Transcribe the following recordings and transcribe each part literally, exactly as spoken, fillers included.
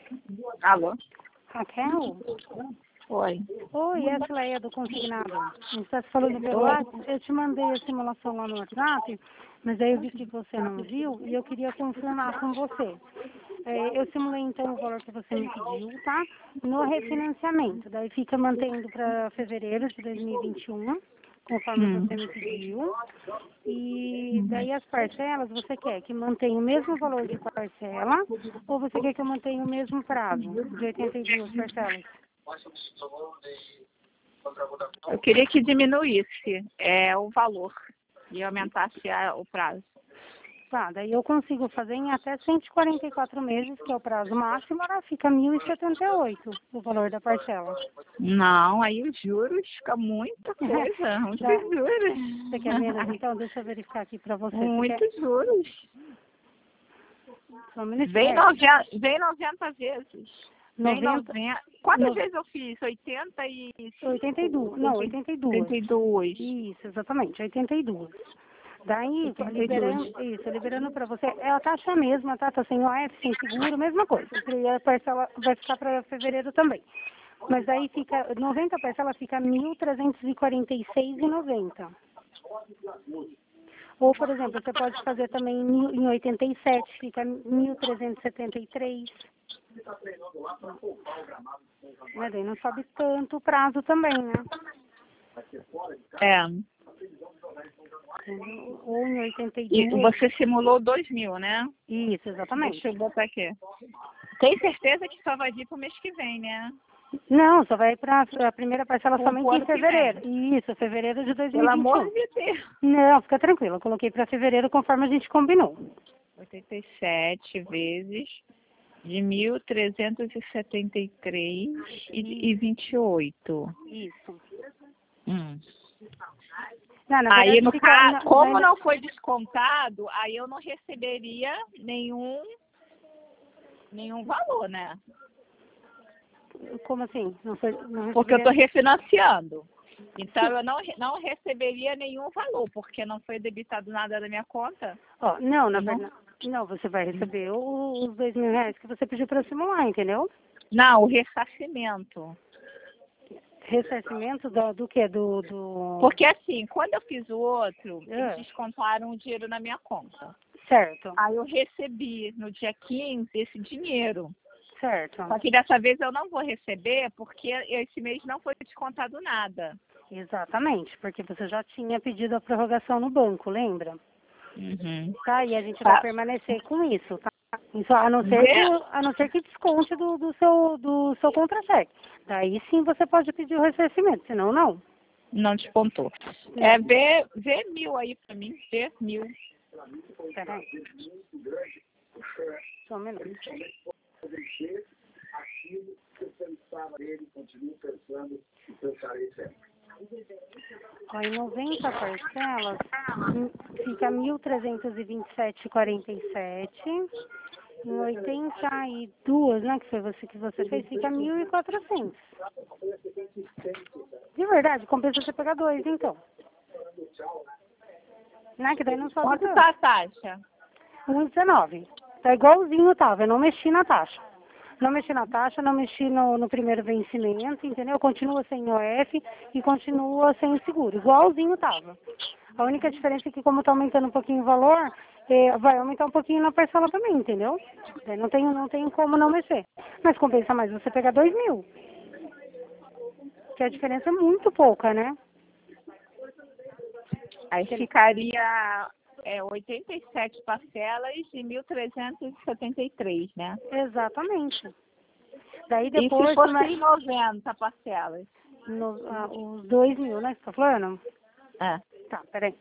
Alô? Raquel? Oi. Oi, essa é a Leia do Consignado. A gente está se falando pelo WhatsApp. Eu te mandei a simulação lá no WhatsApp, mas aí eu vi que você não viu e eu queria confirmar com você. É, eu simulei então o valor que você me pediu, tá? No refinanciamento. Daí fica mantendo para fevereiro de dois mil e vinte e um, conforme Hum. você me pediu. E daí as parcelas, você quer que mantenha o mesmo valor de parcela ou você quer que eu mantenha o mesmo prazo de oitenta e duas parcelas? Eu queria que diminuísse é, o valor e aumentasse a, o prazo. Tá, daí eu consigo fazer em até cento e quarenta e quatro meses, que é o prazo máximo, ela fica mil e setenta e oito o valor da parcela. Não, aí os juros fica muita coisa, muitos Tá. juros. Você quer menos? Então, deixa eu verificar aqui pra você. Você Muitos quer... juros. Só um minutinho. Vem É, noventa, vem noventa vezes. Vem noventa, noventa. Quantas no- vezes eu fiz? oitenta e oitenta e duas. Não, oitenta e duas. oitenta e duas. Isso, exatamente, oitenta e duas. Daí, oitenta e liberando, duas. isso, liberando para você, é a taxa mesma, tá? Tá sem O F, sem seguro, mesma coisa. E a parcela vai ficar para fevereiro também. Mas aí fica, noventa parcela fica mil trezentos e quarenta e seis reais e noventa. Ou, por exemplo, você pode fazer também em mil- em oitenta e sete, fica mil trezentos e setenta e três. Mas daí não sobe tanto o prazo também, né? É. Ou em oitenta e E dois. você simulou dois mil, né? Isso, exatamente. Deixa eu botar aqui. Tem certeza que só vai vir pro mês que vem, né? Não, só vai para a primeira parcela Pro somente em ano que fevereiro. vem. Isso, fevereiro de Pelo amor dois mil e vinte e um. de Deus. Não, fica tranquilo. Eu coloquei para fevereiro conforme a gente combinou. oitenta e sete vezes de mil trezentos e setenta e três e vinte e oito. Isso. Hum. Não, na Aí, verdade, no fica... caso, na- como na- não foi descontado, aí eu não receberia nenhum, nenhum valor, né? Como assim? Não foi, não Porque eu estou receberia... refinanciando. Então, eu não, re- não receberia nenhum valor, porque não foi debitado nada da minha conta. Ó, não, na Não, verdade... Não, você vai receber o- os dois mil reais que você pediu para simular, entendeu? não o ressarcimento. Ressarcimento do, do quê? Do... do... Porque assim, quando eu fiz o outro, É. eles descontaram o dinheiro na minha conta. Certo, Aí eu recebi no dia quinze esse dinheiro. certo. Só que dessa vez eu não vou receber porque esse mês não foi descontado nada. Exatamente, porque você já tinha pedido a prorrogação no banco, lembra? Uhum. Tá? E a gente Tá. vai permanecer com isso, tá? Isso, a não ser Vê- que, a não ser que desconte do, do seu, do seu contra-cheque. Daí sim você pode pedir o ressarcimento, senão não. Não descontou. É, vê, vê mil aí pra mim, vê mil. Peraí. Só um minuto. Ó, em noventa parcelas, hum, fica mil trezentos e vinte e sete reais e quarenta e sete. Em oitenta e duas, né, que foi você que você fez, fica mil e quatrocentos. De verdade, compensa você pegar dois, então. Né, que daí não sobe Quanto tanto. tá a taxa? um e dezenove. Tá igualzinho tava, eu não mexi na taxa. Não mexi na taxa, não mexi no, no primeiro vencimento, entendeu? Continua sem O F e continua sem o seguro, igualzinho tava. A única diferença é que como tá aumentando um pouquinho o valor, eh, vai aumentar um pouquinho na parcela também, entendeu? Daí não tem, não tem como não mexer. Mas compensa mais você pegar dois mil. Que a diferença é muito pouca, né? Aí ficaria é, oitenta e sete parcelas de mil trezentos e setenta e três, né? Exatamente. Daí E depois... se fosse mas- em noventa parcelas? no, ah, os dois mil, né? Você tá falando? É. Tá, peraí.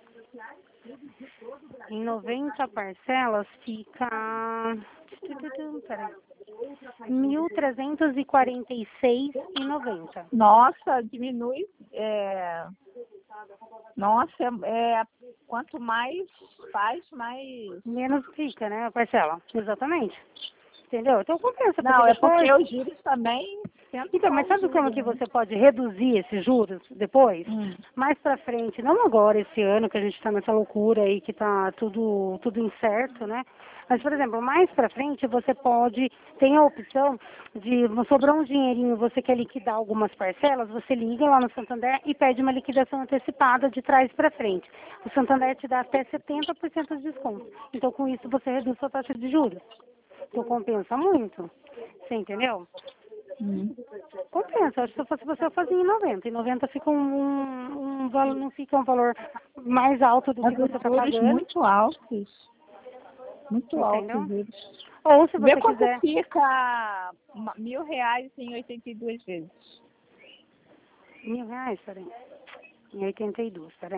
Em noventa parcelas fica... Peraí. mil trezentos e quarenta e seis reais e noventa. Nossa, diminui. É... Nossa, é... quanto mais faz, mais. Menos fica, né, a parcela? Exatamente. Entendeu? Então compensa. Não, é depois... porque os juros também cento. Então, mas sabe como que você pode reduzir esses juros depois? Hum. Mais pra frente, não agora, esse ano, que a gente tá nessa loucura aí, que tá tudo, tudo incerto, né? Mas, por exemplo, mais pra frente você pode, tem a opção de, sobrou um dinheirinho, você quer liquidar algumas parcelas, você liga lá no Santander e pede uma liquidação antecipada de trás pra frente. O Santander te dá até setenta por cento de desconto. Então, com isso, você reduz sua taxa de juros. Então, compensa muito. Você entendeu? Hum. Compensa. Acho que se fosse você, eu fazia em noventa. Em noventa fica um, um, um valor, não fica um valor mais alto do que Mas os você está juros pagando. muito altos. Muito altos Entendeu? os juros. Ou se Vê você quanto quiser. fica uma- mil reais em oitenta e duas vezes. Mil reais, peraí. Em oitenta e dois, peraí.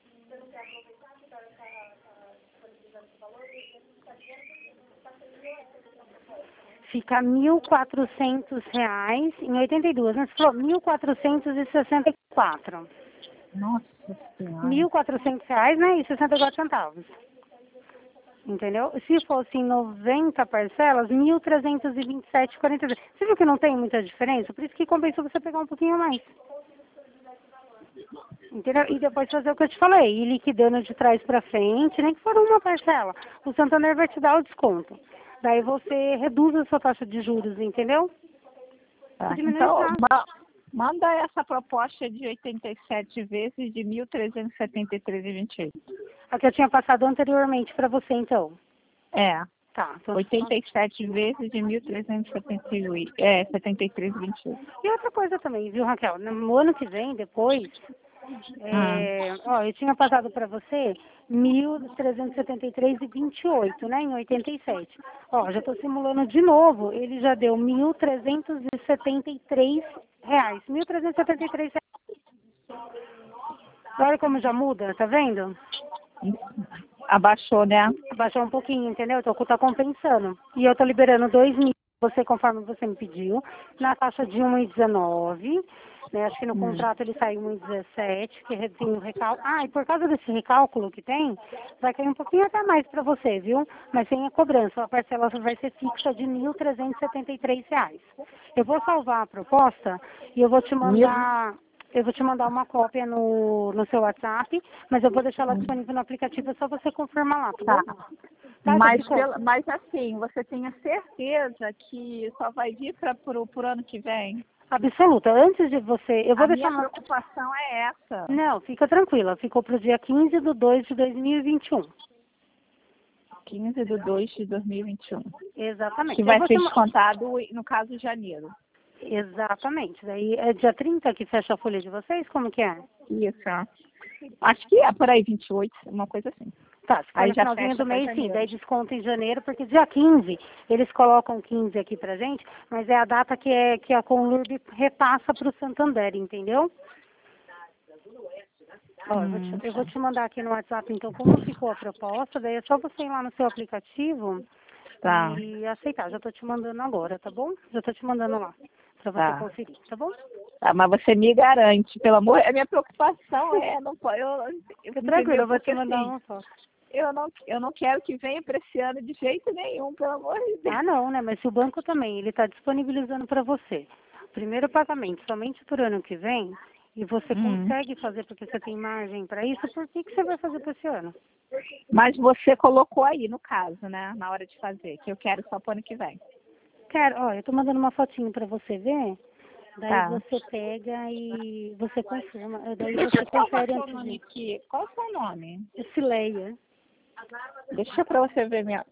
Fica mil e quatrocentos reais em oitenta e dois, né? Você falou mil quatrocentos e sessenta e quatro. Nossa Senhora. Mil e quatrocentos reais, né? E sessenta e quatro centavos. Entendeu? Se fosse em noventa parcelas, mil trezentos e vinte e sete e quarenta e dois. Você viu que não tem muita diferença? Por isso que compensou você pegar um pouquinho a mais. Entendeu? E depois fazer o que eu te falei, ir liquidando de trás para frente, nem que for uma parcela. O Santander vai te dar o desconto. Daí você reduz a sua taxa de juros, entendeu? Tá. Diminui Então, o prazo. ma- manda essa proposta de oitenta e sete vezes de mil trezentos e setenta e três e vinte e oito. A que eu tinha passado anteriormente para você, então. É. Tá. Então, oitenta e sete vezes de mil trezentos e setenta e oito. É, setenta e três e vinte e oito. E outra coisa também, viu, Raquel? No ano que vem, depois, Ah. é, ó, eu tinha passado para você mil trezentos e setenta e três e vinte e oito, né, em oitenta e sete. Ó, já estou simulando de novo, ele já deu mil trezentos e setenta e três reais. mil trezentos e setenta e três reais. Olha como já muda, tá vendo? Abaixou, né? Baixou um pouquinho, entendeu? Então, tá compensando. E eu tô liberando dois mil, você, conforme você me pediu, na taxa de um e dezenove, né? Acho que no Hum. contrato ele sai um e dezessete, que tem um recálculo. Ah, e por causa desse recálculo que tem, vai cair um pouquinho até mais para você, viu? Mas sem a cobrança, a parcela vai ser fixa de mil trezentos e setenta e três reais. Eu vou salvar a proposta e eu vou te mandar... Eu vou te mandar uma cópia no, no seu WhatsApp, mas eu vou deixar ela disponível no aplicativo, é só você confirmar lá, tá Tá. bom? Tá, já Mas, ficou? pela, mas assim, você tenha certeza que só vai vir para pro, pro ano que vem? Absoluta. Antes de você, eu vou A deixar minha no... preocupação é essa. Não, fica tranquila. Ficou para o dia quinze de dois de dois mil e vinte e um. quinze de dois de dois mil e vinte e um. Exatamente. Que Eu vai vou ser te ma- descontado, no caso, de janeiro. Exatamente. Daí é dia trinta que fecha a folha de vocês? Como que é? Isso. Acho que é por aí, vinte e oito, uma coisa assim. Tá, se for Aí no já finalzinho fecha do pra mês, sim. janeiro. Daí desconto em janeiro, porque dia quinze, eles colocam quinze aqui pra gente, mas é a data que, é, que a Conlurb repassa pro Santander, entendeu? Ó, eu, vou Hum, te, eu vou te mandar aqui no WhatsApp, então, como ficou a proposta, daí é só você ir lá no seu aplicativo tá, e aceitar. Já tô te mandando agora, tá bom? Já tô te mandando lá, pra você tá. conferir, tá bom? Tá, mas você me garante, pelo amor, a minha preocupação é, não pode, eu, eu Fica tranquilo, entendeu? eu vou te Porque mandar assim, uma foto. eu não, eu não quero que venha para esse ano de jeito nenhum, pelo amor de Deus. Ah, não, né? Mas se o banco também, ele está disponibilizando para você primeiro pagamento somente por ano que vem, e você Hum. consegue fazer porque você tem margem para isso, por que, que você vai fazer para esse ano? Mas você colocou aí, no caso, né, na hora de fazer, que eu quero só para ano que vem. Quero, ó, eu tô mandando uma fotinho para você ver, daí Tá. você pega e você confirma, daí Deixa você eu salvar confere seu antes nome de... aqui. Qual é o seu nome? Cileia. Deixa pra você ver minha...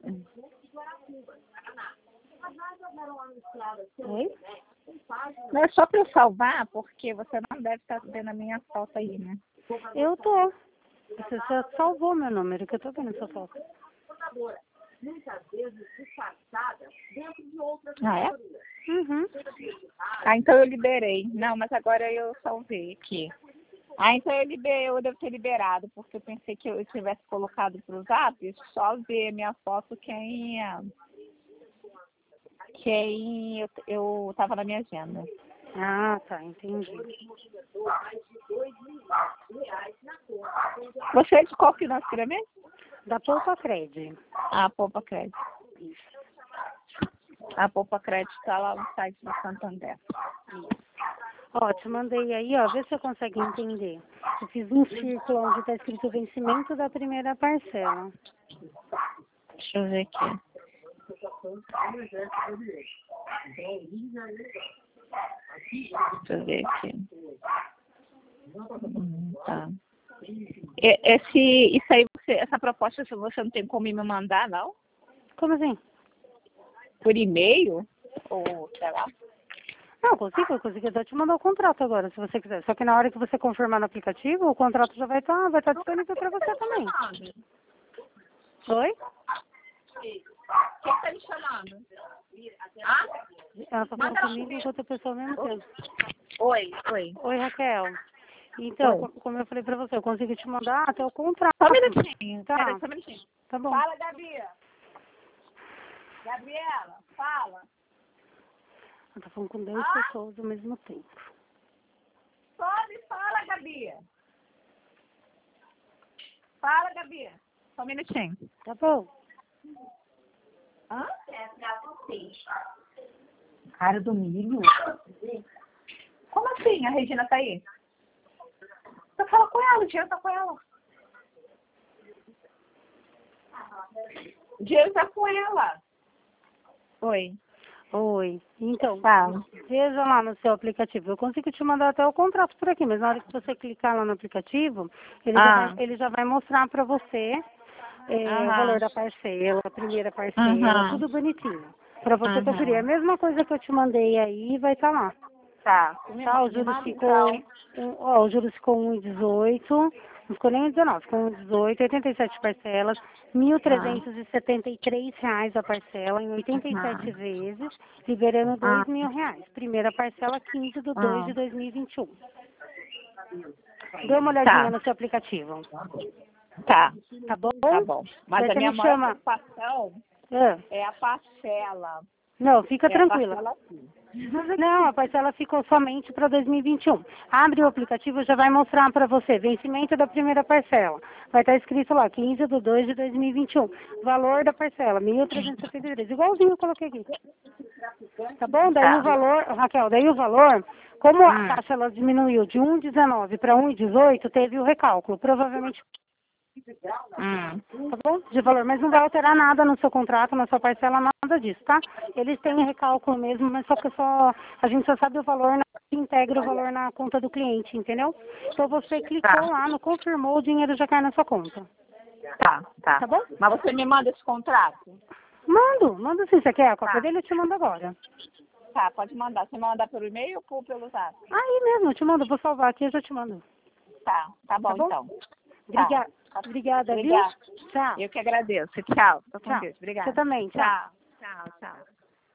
Oi? Não, é só pra eu salvar, porque você não deve estar vendo a minha foto aí, né? Eu tô. Você só salvou meu número, que eu tô vendo sua foto. Ah, é? Uhum. Ah, então eu liberei. Não, mas agora eu salvei aqui. Ah, então eu liberei, eu devo ter liberado, porque eu pensei que eu tivesse colocado pro Zap, só ver minha foto quem... Quem eu, eu tava na minha agenda. Ah, tá, entendi. Você é de qual financeira mesmo? Da Poupa Cred. Ah, Poupa Crédito. A Poupa Crédito está lá no site do Santander. Ó, te mandei aí, ó, vê se você consegue entender. Eu fiz um círculo onde está escrito vencimento da primeira parcela. Deixa eu ver aqui. Deixa eu ver aqui. Hum, tá. E- Esse, isso aí, você, essa proposta você não tem como me mandar, não? Como assim? Por e-mail? Ou, sei lá? Não, consigo, eu consigo até te mandar o contrato agora, se você quiser. Só que na hora que você confirmar no aplicativo, o contrato já vai estar vai tá disponível para você também. Oi? Quem está me chamando? Ah? Ela tá falando comigo com outra pessoa ao mesmo tempo. Oi, oi. Oi, Raquel. Então, Oi. co- como eu falei pra você, eu consigo te mandar até o contrato. Só um minutinho. Tá. Peraí, só um minutinho. Tá bom. Fala, Gabi. Gabriela, fala. Ela tá falando com dez Ah? pessoas ao mesmo tempo. Sobe, fala, Gabi. Fala, Gabi. Só um minutinho. Tá bom. Hã? Cara do milho? Como assim? A Regina tá aí? Você fala com ela, o dinheiro tá com ela. O dinheiro tá com ela. Oi. Oi. Então, Fala. veja lá no seu aplicativo. Eu consigo te mandar até o contrato por aqui, mas na hora que você clicar lá no aplicativo, ele, já, Ah. vai, ele já vai mostrar pra você é, o Aham. valor da parcela, a primeira parcela, Aham. tudo bonitinho. Pra você Aham. conferir. A mesma coisa que eu te mandei aí vai estar lá. Tá. Tá, o Me juros manda ficou, então. um, ó, o juros ficou um e dezoito, não ficou nem um e dezenove, ficou um e dezoito, oitenta e sete parcelas, mil trezentos e setenta e três reais a parcela em oitenta e sete vezes, liberando Ah. dois mil reais. Primeira parcela quinze de dois de dois mil e vinte e um. Dê uma olhadinha Tá. no seu aplicativo, Tá. tá bom? Tá bom. Mas Daí a você minha me maior chama. preocupação Ah, é a parcela. não, fica É a tranquila. parcela aqui. Não, a parcela ficou somente para dois mil e vinte e um. Abre o aplicativo, já vai mostrar para você vencimento da primeira parcela. Vai estar escrito lá, quinze de dois de dois mil e vinte e um. Valor da parcela, mil trezentos e setenta e três. Igualzinho eu coloquei aqui. Tá bom? Daí Tá. o valor, Raquel, daí o valor, como a Hum. taxa ela diminuiu de um e dezenove para um e dezoito, teve o recálculo. Provavelmente, Hum. tá bom? De valor, mas não vai alterar nada no seu contrato, na sua parcela, nada disso, tá? Eles têm recálculo mesmo, mas só que só, a gente só sabe o valor, na, integra o valor na conta do cliente, entendeu? Então você clicou Tá. lá, no confirmou, o dinheiro já cai na sua conta. Tá, tá. Tá bom? Mas você me manda esse contrato? Mando, manda sim, você quer a cópia Tá. dele? Eu te mando agora. Tá, pode mandar. Você manda pelo e-mail ou pelo zap? Aí mesmo, eu te mando, vou salvar aqui, eu já te mando. Tá, tá bom, Tá bom? então. Obrigada, Tá. obrigada, viu? Obrigada. Tchau. Eu que agradeço. Tchau. Tô com Tchau. Deus. Obrigada. Você também, tchau. Tchau. Tchau, tchau.